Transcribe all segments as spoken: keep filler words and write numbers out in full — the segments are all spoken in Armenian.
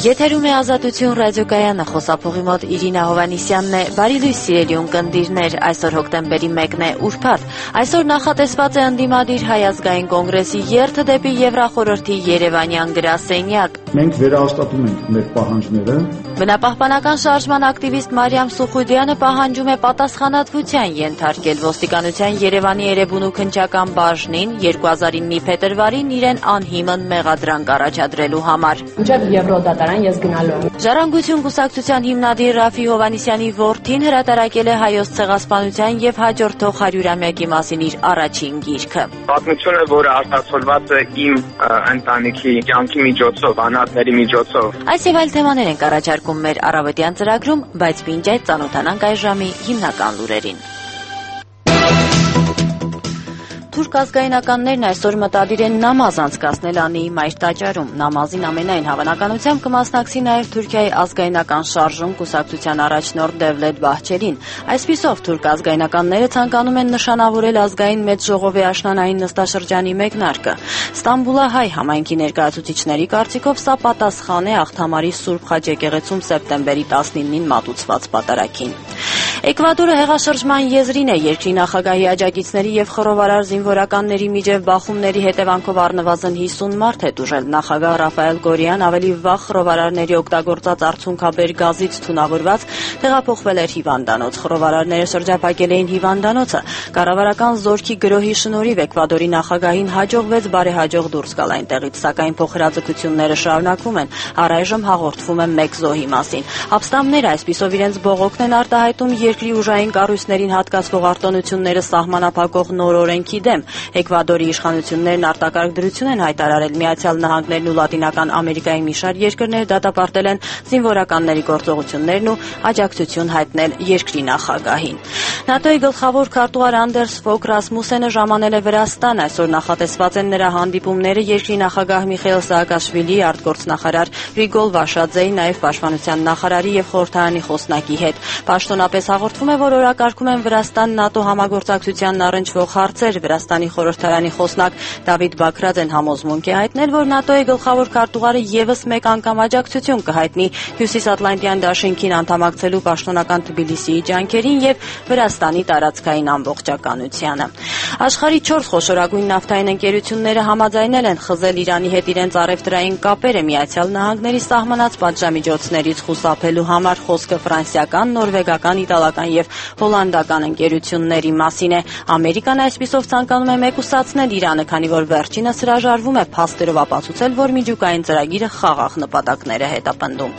Եթերում է Ազատություն ռադիոկայանը, խոսափողի մոտ Իրինա Հովանիսյանն է։ Բարի լույս սիրելի ունկնդիրներ, այսօր հոկտեմբերի մեկն է, ուրբաթ։ Այսօր նախատեսված է ընդդիմադիր Հայ ազգային կոնգրեսի երթը դեպի Եվրախորհրդի Երևանյան գրասենյակ։ Մենք վերահաստատում ենք մեր պահանջները։ Բնապահպանական շարժման ակտիվիստ Մարիամ Սուխուդյանը պահանջում է պատասխանատվության ենթարկել ոստիկանության Երևանի Էրեբունու քննչական բաժնին երկու հազար իննի փետրվարին իրեն անհիմն մեղադրանք առաջադրելու համար։ Մինչև Եվրոդատարան ես գնալու եմ։ Ժառանգություն կուսակցության հիմնադիր Ռաֆի Հովանիսյանի որդին հրատարակել է Հայոց ցեղասպանության եւ հաջորդող հարյուրամյակի մասին իր առաջին գիրքը։ Պատմությունը, որը արտացոլված է իմ ընտանիքի կյանքի միջոցով, անհատների միջոցով։ Այս եւ այլ թեմաներ ենք առաջարկում մեր առավոտյան ծրագրում, բայց մինչ այդ ծանոթանանք այս ժամի հիմնական լուրերին։ Թուրք ազգայնականներն այսօր մտադիր են նամազ անցկացնել Անիի մայր տաճարում։ Նամազին ամենայն հավանականությամբ կմասնակցի նաև Թուրքիայի ազգայնական շարժում կուսակցության առաջնորդ Դևլետ Բահչելին։ Այսպիսով թուրք ազգայնականները ցանկանում են նշանավորել ազգային մեծ ժողովի աշնանային նստաշրջանի մեկնարկը։ Ստամբուլահայ համայնքի ներկայացուցիչների կարծիքով սա պատասխան է Աղթամարի Սուրբ Խաչ եկեղեցում սեպտեմբերի տասնինին մատուցված պատարագին։ Էկվադորը հեղաշրջման եզրին է, երկրի նախագահի աջակիցների եւ խռովարար զինվորականների միջև բախումների հետևանքով առնվազն հիսուն մարդ է տուժել։ Նախագահ Ռաֆայել Գորիան ավելի վաղ խռովարարների օգտագործած արցունքաբեր գազից թունավորված տեղափոխվել էր հիվանդանոց։ Խռովարարները շրջափակել էին հիվանդանոցը։ Կառավարական զորքի գրոհի շնորհիվ Էկվադորի նախագահին հաջողվեց բարեհաջող դուրս գալ այնտեղից, սակայն փոխհրաձգությունները շարունակվում են։ Առայժմ հաղորդվում է մեկ զոհի մասին։ Ապստամբները այսպիսով իրենց բողոքն են արտահայտում երկրի ուժային կառույցներին հատկացվող արտոնությունները սահմանափակող նոր օրենքի դեմ։ Էկվադորի իշխանություններն արտակարգ դրություն են հայտարարել։ Միացյալ Նահանգներն ու Լատինական Ամերիկայի մի շարք երկրներ դատապարտել են զինվորականների գործողություններն ու աջակցություն հայտնել երկրի նախագահին։ ՆԱՏՕ-ի գլխավոր քարտուղար Անդերս Ֆոգ Ռասմուսենը ժամանել է Վրաստան։ Այսօր նախատեսված են նրա հանդիպումները երկրի նախագահ Միխայիլ Սաակաշվիլիի, արտգործնախարար Ռիգոլ Վաշաձեի, նաև պաշտպանության նախարարի եւ խորհրդարանի խոսնակի հետ։ Պաշտոնապես հաղորդվում է, որ օրակարգում են Վրաստան-ՆԱՏՕ համագործակցությանն առնչվող հարցեր։ Վրաստանի խորհրդարանի խոսնակ Դավիթ Բաքրաձեն համոզմունք է հայտնել, որ ՆԱՏՕ-ի գլխավոր քարտուղարը եւս մեկ անգամ աջակցություն կհայտնի Հյուսիսատլանտյան դաշինքին անդամակցելու պաշտոնական Թբիլիսիի ջանքերին եւ Վրաստանի տարածքային ամբողջականությանը։ Աշխարհի չորս խոշորագույն նավթային ընկերությունները համաձայնել են խզել Իրանի հետ իրենց առևտրային կապերը Միացյալ Նահանգների սահմանած պատժամիջոցներից խուսափելու համար։ Խոսքը ֆրանսիական, նորվեգական, իտալական եւ հոլանդական ընկերությունների մասին է։ Ամերիկան այսպիսով ցանկանում է մեկուսացնել Իրանը, քանի որ վերջինս հրաժարվում է փաստերով ապացուցել, որ միջուկային ծրագիրը խաղաղ նպատակներ է հետապնդում։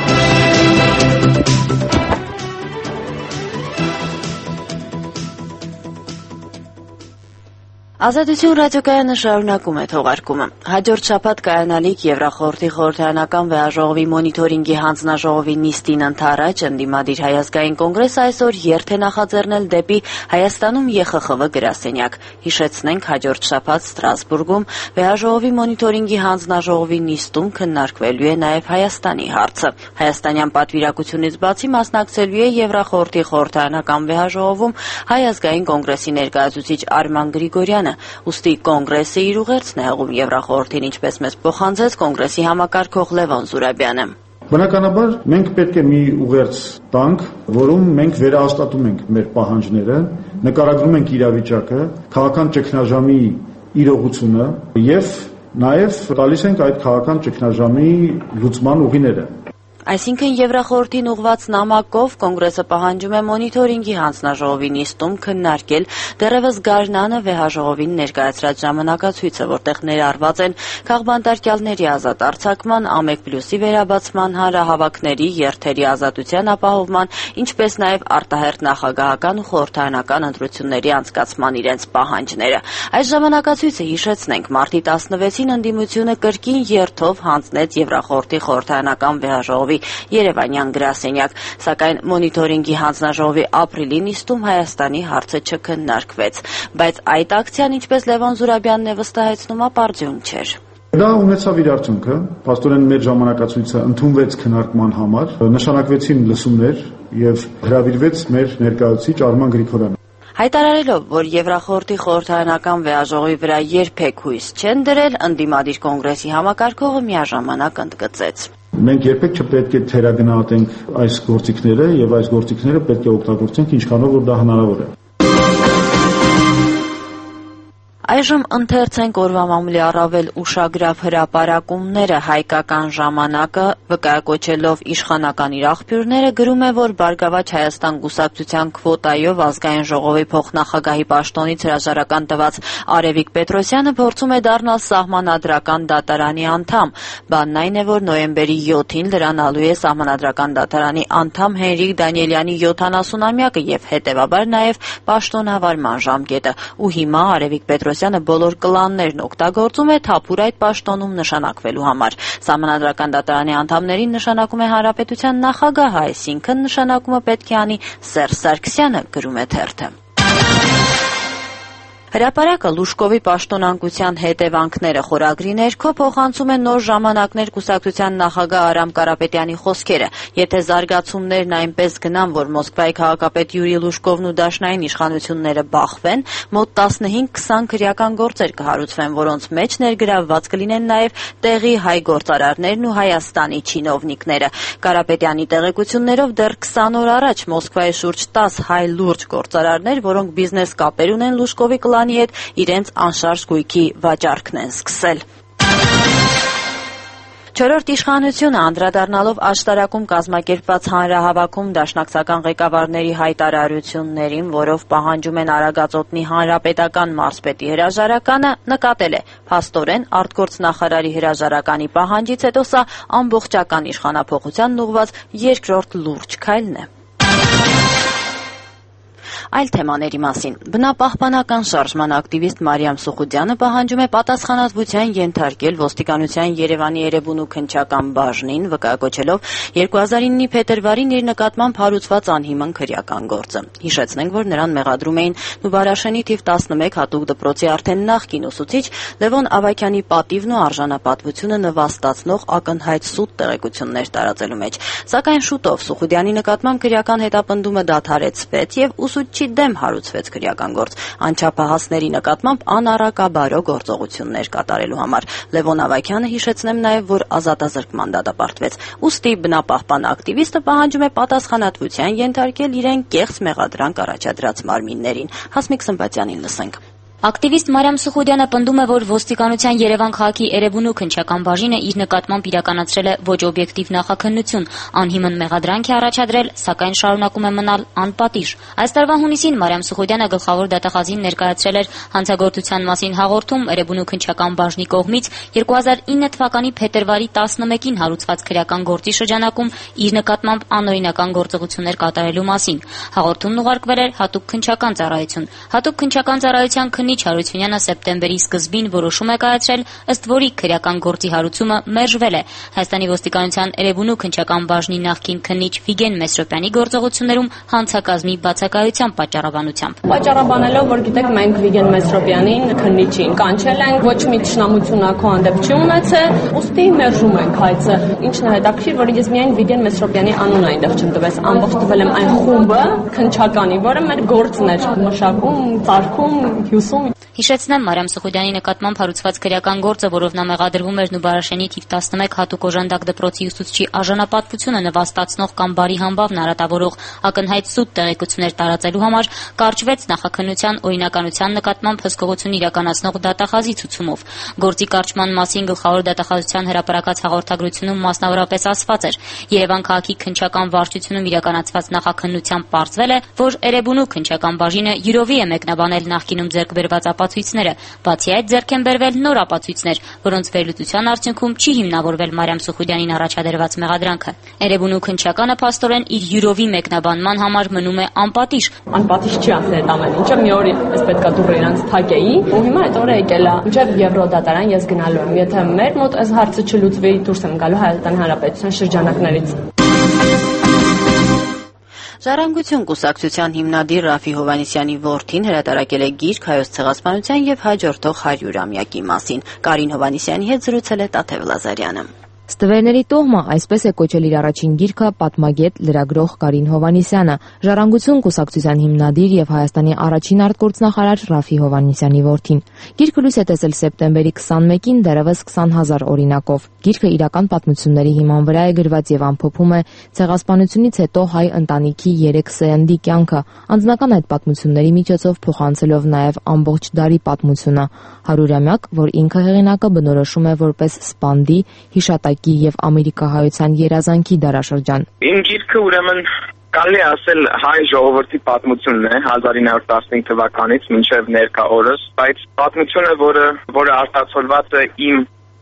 Ազատություն ռադիոկայանը շարունակում է թողարկումը։ Հաջորդ շաբաթ կայանալիք Եվրախորհրդի խորհրդարանական վեհաժողովի մոնիտորինգի հանձնաժողովի նիստին ընդառաջ ընդդիմադիր Հայ ազգային կոնգրեսը այսօր երթ է նախաձեռնել դեպի Հայաստանում Է Խ Խ V գրասենյակ։ Հիշեցնենք, հաջորդ շաբաթ Ստրասբուրգում վեհաժողովի մոնիտորինգի հանձնաժողովի նիստում քննարկվելու է նաև Հայաստանի հարցը։ Հայաստանյան պատվիրակությունից բացի մասնակցելու է Եվրախորհրդի խորհրդարանական վեհաժողովում Հայ ազգային կոնգրեսի ներկայացուցիչ Արման Գրիգորյանը։ Ուստի կոնգրեսը իր ուղերձն է հղում Եվրախորհրդին, ինչպես մեզ փոխանցեց կոնգրեսի համակարգող Լևոն Զուրաբյանը։ Բնականաբար մենք պետք է մի ուղերձ տանք, որում մենք վերահաստատում ենք մեր պահանջները, նկարագրում ենք իրավիճակը, քաղաքական ճգնաժամի իրողությունը եւ նաեւ տալիս ենք այդ քաղաքական ճգնաժամի լուծման ուղիները։ Այսինքն Եվրախորհրդին ուղված նամակով կոնգրեսը պահանջում է մոնիտորինգի հանձնաժողովի նիստում քննարկել դեռևս գարնանը վեհաժողովին ներկայացրած ժամանակացույցը, որտեղ ներառված են քաղբանտարկյալների ազատ արձակման, ԱՄԵԿ պլյուսի վերաբացման, հանրահավաքների, երթերի ազատության ապահովման, ինչպես նաև արտահերթ նախագահական ու խորհրդարանական ընտրությունների անցկացման իրենց պահանջները։ Այս ժամանակացույցը, հիշեցնենք, մարտի տասնվեցին ընդդիմությունը կրկին երթով հանձնեց Եվրախորհրդի խորհրդարանական վեհաժողովի Երևանյան գրասենյակ, սակայն մոնիտորինգի հանձնաժողովի ապրիլի նիստում Հայաստանի հարցը չքննարկվեց, բայց այդ ակցիան, ինչպես Լևոն Զուրաբյանն է վստահեցնում, ապարդյուն չէր։ Դա ունեցավ իր արդյունքը, փաստորեն մեր ժամանակացույցը ընդունվեց քննարկման համար, նշանակվեցին լսումներ եւ հրավիրվեց մեր ներկայացուցիչ Արման Գրիգորյանը։ Հայտարարելով, որ Եվրախորհրդի խորհրդարանական վեհաժողովի վրա երբեք հույս չեն դրել, ընդդիմադիր կոնգրեսի համակարգողը միաժամանակ ընդգծեց. Մենք երբեք չպետք է թերագնահատենք այս գործիքները եւ այս գործիքները պետք է օգտագործենք ինչքանով որ դա հնարավոր է։ Այժմ ընթերցենք օրվա մամուլի առավել ուշագրավ հրապարակումները։ Հայկական ժամանակը վկայակոչելով իշխանական իր աղբյուրները գրում է, որ Բարգավաճ Հայաստան կուսակցության քվոտայով ազգային ժողովի փոխնախագահի պաշտոնից հրաժարական տված Արևիկ Պետրոսյանը փորձում է դառնալ սահմանադրական դատարանի անդամ։ Բանն այն է, որ նոյեմբերի յոթին լրանալու է սահմանադրական դատարանի անդամ Հենրիկ Դանիելյանի յոթանասունամյակը եւ հետեւաբար նաեւ պաշտոնավարման ժամկետը։ Ու հիմա Արևիկ Պետրոսյանը բոլոր կլաններն օգտագործում է թափուր այդ պաշտոնում նշանակվելու համար։ Սահմանադրական դատարանի անդամներին նշանակում է հանրապետության նախագահը, այսինքն նշանակումը պետք է անի Սերժ Սարգսյանը, գրում է թերթը։ Հրապարակը Լուշկովի պաշտոնանկության հետևանքները խորագրի ներքո փոխանցում է Նոր ժամանակներ կուսակցության նախագահ Արամ Կարապետյանի խոսքերը։ Եթե զարգացումներն այնպես գնան, որ Մոսկվայի քաղաքապետ Յուրի Լուշկովն ու դաշնային իշխանությունները բախվեն, մոտ տասնհինգ քսան քրեական գործեր կհարուցվեն, որոնց մեջ ներգրավված կլինեն նաև տեղի հայ գործարարներն ու Հայաստանի չինովնիկները։ Կարապետյանի տեղեկություններով դեռ քսան օր առաջ Մոսկվայի շուրջ տաս հայ լուրջ գործարարներ, որոնք բիզնես կապեր ունեն Լուշկովի կլանի հետ, իրենց անշարժ գույքի վաճառքն են սկսել։ Չորրորդ իշխանությունը անդրադառնալով աշտարակում կազմակերպված հանրահավաքում դաշնակցական ղեկավարների հայտարարություններին, որով պահանջում են Արագածոտնի հանրապետական մարզպետի հրաժարականը, նկատել է. փաստորեն արտգործնախարարի հրաժարականի պահանջից հետո սա ամբողջական իշխանափոխությանն ուղղված երկրորդ լուրջ քայլն է։ Այլ թեմաների մասին։ Բնապահպանական շարժման ակտիվիստ Մարիամ Սուխուդյանը պահանջում է պատասխանատվության ենթարկել ոստիկանության Երևանի Էրեբունու քննչական բաժնին, վկայակոչելով երկու հազար իննի փետրվարին իր նկատմամբ հարուցված անհիմն քրեական գործը։ Հիշեցնենք, որ նրան մեղադրում էին Նուբարաշենի թիվ տասնմեկ հատուկ դպրոցի արդեն նախկին ուսուցիչ Լևոն Ավագյանի պատիվն ու արժանապատվությունը նվաստացնող ակնհայտ սուտ տեղեկություններ տարածելու մեջ։ Սակայն շուտով Սուխուդյանի նկատմամբ քրեական հետապնդումը դադարեցվեց եւ ուսուցիչ դեմ հարուցվեց քրեական գործ անչափահասների նկատմամբ անառակաբարո գործողություններ կատարելու համար։ Լևոն Ավագյանը, հիշեցնեմ նաև, որ ազատազրկման դատապարտվեց։ Ուստի բնապահպան ակտիվիստը պահանջում է պատասխանատվության ենթարկել իրեն կեղծ մեղադրանք առաջադրած մարմիններին։ Հասմիկ Սմբատյանին լսենք։ Ակտիվիստ Մարիամ Սուխուդյանը պնդում է, որ ոստիկանության Երևան քաղաքի Էրեբունու քննչական բաժինը իր նկատմամբ իրականացրել է ոչ օբյեկտիվ նախաքննություն, անհիմն մեղադրանք է առաջադրել, սակայն շարունակում է մնալ անպատիժ։ Այս տարվա հունիսին Մարիամ Սուխուդյանը գլխավոր դատախազին ներկայացրել էր հանցագործության մասին հաղորդում Էրեբունու քննչական բաժնի կողմից երկու հազար ինը թվականի փետրվարի տասնմեկին հարուցված քրեական գործի շրջանակում իր նկատմամբ անօրինական գործողություններ կատարելու մասին։ Հաղորդումն ուղարկվել էր հատուկ քննչական ծառայություն։ Հատուկ քննչական ծառայության քննիչ Հարությունյանը սեպտեմբերի սկզբին որոշում է կայացրել, ըստ որի քրեական գործի հարուցումը մերժվել է։ Հայաստանի ոստիկանության Էրեբունու քննչական բաժնի նախկին քննիչ Վիգեն Մեսրոպյանի գործողություններում հանցակազմի բացակայության պատճառաբանությամբ։ Պատճառաբանելով, որ գիտեք, մենք Վիգեն Մեսրոպյանին քննիչին կանչել ենք, ոչ մի թշնամություն ակո հանդեպ չի ունեցել, ուստի մերժում ենք հայցը։ Ինչն է հետաքրքիր, որ ես միայն Վիգեն Մեսրոպյանի անունը այնտեղ չեմ տվել, ամբողջ տվել եմ այն խումբը քննչականի, որը մեր գործն էր մշակում, ծարքում, հյուսում։ Հիշեցնեմ, Մարիամ Սուխուդյանի նկատմամբ հարուցված քրեական գործը, որով նա մեղադրվում էր Նուբարաշենի թիվ տասնմեկ հատուկ օժանդակ դպրոցի ուսուցչի արժանապատվությունը նվաստացնող կամ բարի համբավ նարատավորող ակնհայտ սուտ տեղեկություններ տարածելու համար, կարճվեց նախաքննության օրինականության նկատմամբ հսկողություն իրականացնող դատախազի ցուցումով։ Գործի կարճման մասին գլխավոր դատախազության հրապարակած հաղորդագրությունում մասնավորապես ասված էր. Երևան քաղաքի քննչական վարչությունում իրականացված նախաքննությամբ պարզվել է, որ Էրեբունու քննչական բաժինը յուրովի է մեկնաբանել նախկինում ձեռք բերված ապացույցները, բացի այդ ձեռք են բերվել նոր ապացույցներ, որոնց վերլուծության արդյունքում չի հիմնավորվել Մարիամ Սուխուդյանին առաջադրված մեղադրանքը։ Էրեբունու քննչականը փաստորեն իր յուրովի մեկնաբանման համար մնում է անպատիժ։ Անպատիժ չի ասել այդ ամեն ինչը, մի օր ես պետքա դուրս իրանց թակեի, ու հիմա այդ օրը եկել է։ Մինչև Եվրոդատարան ես գնալու եմ, եթե մեր մոտ այս հարցը չլուծվի, դուրս եմ գալու Հայաստանի Հանրապետության շրջանակներից։ Ժառանգություն կուսակցության հիմնադիր Ռաֆի Հովհաննիսյանի որդին հրատարակել է գիրք հայոց ցեղասպանության եւ հաջորդող հարյուրամյակի մասին։ Կարին Հովհաննիսյանի հետ զրուցել է Տաթև Լազարյանը։ Ստվերների տոհմը, այսպես է կոչել իր առաջին գիրքը պատմագետ, լրագրող Կարին Հովհաննիսյանը, Ժառանգություն կուսակցության հիմնադիր եւ Հայաստանի առաջին արտգործնախարար Ռաֆի Հովհաննիսյանի որդին։ Գիրքը լույս է տեսել սեպտեմբերի քսանմեկին դեռևս քսան հազար օրինակով։ Գիրքը իրական պատմությունների հիման վրա է գրված եւ ամփոփում է ցեղասպանությունից հետո հայ ընտանիքի երեք սերնդի կյանքը, անձնական այդ պատմությունների միջոցով փոխանցելով նաեւ ամբողջ դարի պատմությունը։ Հարյուրամյակ, որ ինքը հեղինակը բնորոշում է որպես սպանդի, հիշատակի եւ ամերիկահայության երազանքի դարաշրջան։ Իմ գիրքը ուրեմն կարելի է ասել հայ ժողովրդի պատմությունն է հազար ինը հարյուր տասնհինգ թվականից մինչև ներկա օրս, բայց պատմությունը, որը որը արտացոլված է իմ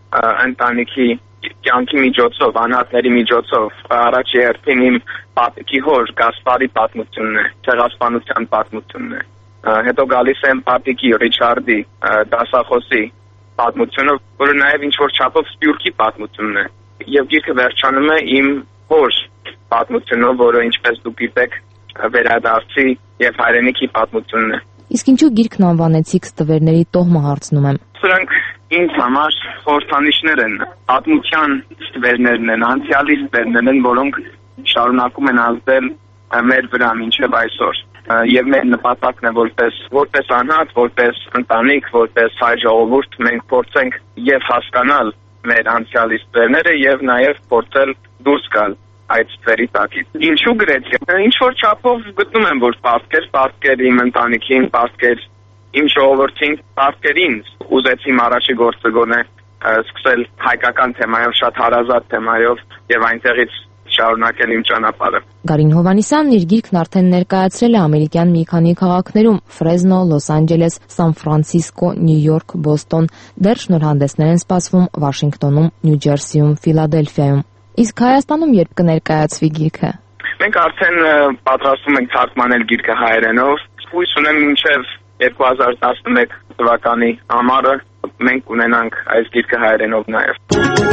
ընտանիքի կյանքի միջոցով, անհատների միջոցով, առաջ երթին իմ պատիկի հոր Գասպարի պատմությունն է, ցեղասպանության պատմությունն է։ Հետո գալիս է պատիկի Ռիչարդի դասախոսի պատմությունը, որը նաև ինչ-որ չափով սպյուրքի պատմությունն է։ Եվ գիրքը վերջանում է իմ հոր պատմությունով, որը ինչպես դուք գիտեք, վերադարձի եւ հայրենիքի պատմությունն է։ Իսկ ինչու գիրքն անվանեցիք Ստվերների տոհմը, հարցնում եմ։ Սրանք ինձ համար խորհրդանիշներ են, պատմության ստվերներն են, անցյալի ստվերներն են, որոնք շարունակում են ազդել մեր վրա մինչև այսօր։ Եվ մեր նպատակն է որպես որպես անհատ, որպես ընտանիք, որպես հայ ժողովուրդ մենք փորձենք եւ հասկանալ մեր անցյալի ստվերները եւ նաեւ փորձել դուրս գալ այդ ստվերի տակից։ Ինչու գրեցի։ Ինչ որ չափով գտնում եմ, որ պատկեր, պատկեր իմ ընտանիքին, պատկեր իմ ժողովրդին, պատկեր ինձ։ Ուզեցի առաջի գործը գոնե սկսել հայկական թեմայով, շատ հարազատ թեմայով եւ այնտեղից շարունակել իմ ճանապարհը։ Կարին Հովհաննիսյանն իր գիրքն արդեն ներկայացրել է ամերիկյան մի քանի քաղաքներում՝ Ֆրեզնո, Լոս Անջելես, Սան Ֆրանցիսկո, Նյու Յորք, Բոստոն, դեռ շնորհանդեսներ են սպասվում Վաշինգտոնում, Նյու Ջերսիում, Ֆիլադելֆիայում։ Իսկ Հայաստանում երբ կներկայացվի գիրքը։ Մենք արդեն պատրաստում ենք թարգմանել գիրքը հայերենով։ Հույս ունեմ մինչև երկու հազար տասնմեկ թվականի ամառը մենք ունենանք այս գիրքը հայերենով նաև։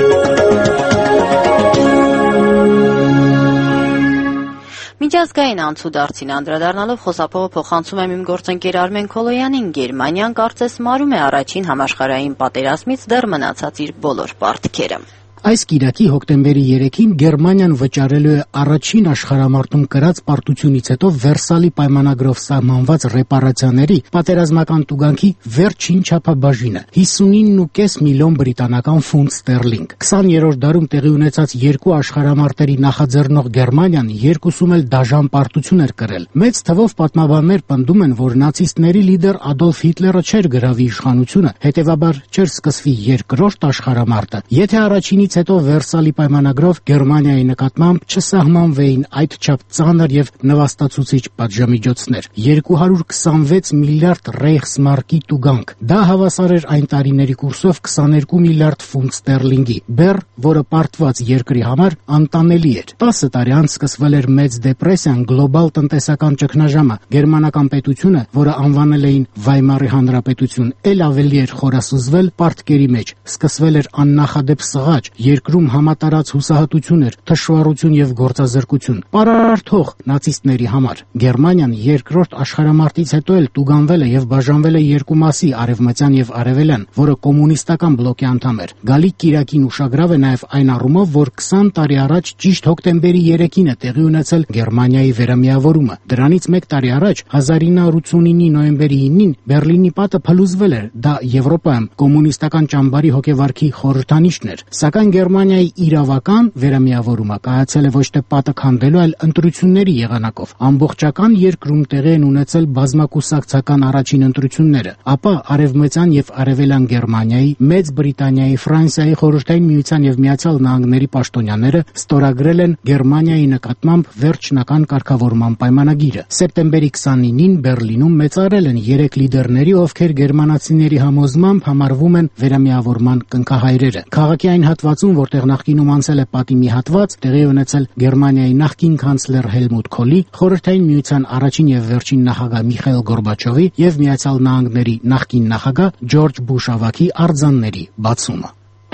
Միջազգային անցուդարձին անդրադառնալով խոսափողը փոխանցում եմ իմ գործընկեր Արմեն Քոլոյանին։ Գերմանիան կարծես մարում է առաջին համաշխարհային պատերազմից դեռ մնացած իր բոլոր պարտքերը։ Այս կիրակի հոկտեմբերի երեքին Գերմանիան վճարելու է առաջին աշխարհամարտում կրած պարտությունից հետո Վերսալի պայմանագրով սահմանված ռեպարացիաների պատերազմական տուգանքի վերջին չափաբաժինը՝ հիսունինը և կես միլիոն բրիտանական ֆունտ ստերլինգ։ քսաներորդ դարում տեղի ունեցած երկու աշխարհամարտերի նախաձեռնող Գերմանիան երկուսում էլ դաժան պարտություն էր կրել։ Մեծ թվով պատմաբաններ պնդում են, որ նացիստների լիդեր Ադոլֆ Հիտլերը չէր գրավի իշխանությունը, հետևաբար չէր սկսվի երկրորդ աշխարհամարտը, եթե առաջինից հետո Վերսալի պայմանագրով Գերմանիայի նկատմամբ չսահմանվեին այդչափ ծանր եւ նվաստացուցիչ պատժամիջոցներ։ երկու հարյուր քսանվեց միլիարդ ռեյխսմարկի տուգանք։ Դա հավասար էր այն տարիների կուրսով քսաներկու միլիարդ ֆունտ ստերլինգի, բեռ, որը պարտված երկրի համար անտանելի էր։ տասը տարի անց սկսվել էր մեծ դեպրեսիան, գլոբալ տնտեսական ճգնաժամը։ Գերմանական պետությունը, որը անվանել էին Վայմարի հանրապետություն, ել ավելի էր խորասուզվել պարտքերի մեջ։ Սկսվել էր աննախադեպ սղաճ, երկրում համատարած հուսահատություն էր, թշվառություն եւ գործազրկություն։ Պարարարթող նացիստների համար Գերմանիան երկրորդ աշխարհամարտից հետո էլ տուգանվել է եւ բաժանվել է երկու մասի՝ արևմտյան եւ արևելյան, որը կոմունիստական բլոկի անդամ էր։ Գալիք կիրակին ուշագրավ է նաեւ այն առումով, որ քսան տարի առաջ ճիշտ հոկտեմբերի երեքին է տեղի ունեցել Գերմանիայի վերամիավորումը։ Դրանից մեկ տարի առաջ հազար ինը հարյուր ութսունինի նոյեմբերի ինին Բերլինի պատը փլուզվել էր։ Դա Եվրոպայում կոմունիստական ճամբարի հոգեվարքի խորհրդանիշն էր։ Սակայն Գերմանիայի իրավական վերամիավորումը կայացել է ոչ թե պատը քանդելու, այլ ընտրությունների եղանակով։ Ամբողջական երկրում տեղի են ունեցել բազմակուսակցական առաջին ընտրությունները, ապա արևմտյան եւ արևելյան Գերմանիայի, Մեծ Բրիտանիայի, Ֆրանսիայի, Խորհրդային Միության եւ Միացյալ Նահանգների պաշտոնյաները ստորագրել են Գերմանիայի նկատմամբ վերջնական կարգավորման պայմանագիրը։ Սեպտեմբերի քսանինին Բերլինում մեծարել են երեք լիդերների, ովքեր գերմանացիների համոզմամբ համարվում են վերամիավորման կնքահայրերը։ Քաղաքի այն հատվածում, որտեղ նախկինում անցել է պատի մի հատված, տեղի ունեցել Գերմանիայի նախկին կանցլեր Հելմուտ Քոլի, Խորհրդային Միության առաջին եւ վերջին նախագահ Միխայիլ Գորբաչովի եւ Միացյալ Նահանգների նախկին նախագահ Ջորջ Բուշ ավագի արձանների բացումը։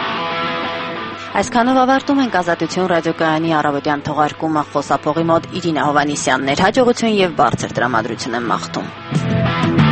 Այսքանով ավարտում ենք Ազատություն ռադիոկայանի առավոտյան թողարկումը։ Խոսափողի մոտ Իրինա Հովհաննիսյանն էր։ Հաջողություն եւ բարձր տրամադրություն եմ մաղթում։